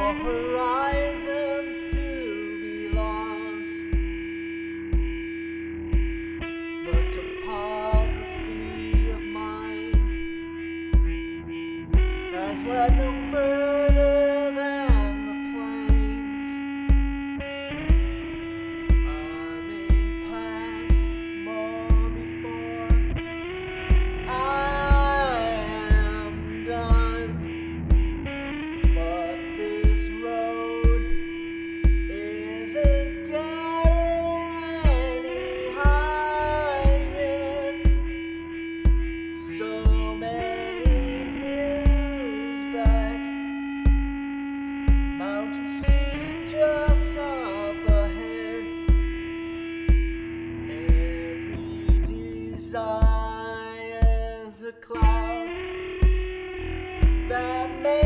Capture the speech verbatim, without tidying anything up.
all horizons to be lost. The topography of mind has led no further than the plains. I may pass more before I am done, but this road isn't getting any higher. So many hills back, mountains seem just up ahead. Every desire's a cloud that makes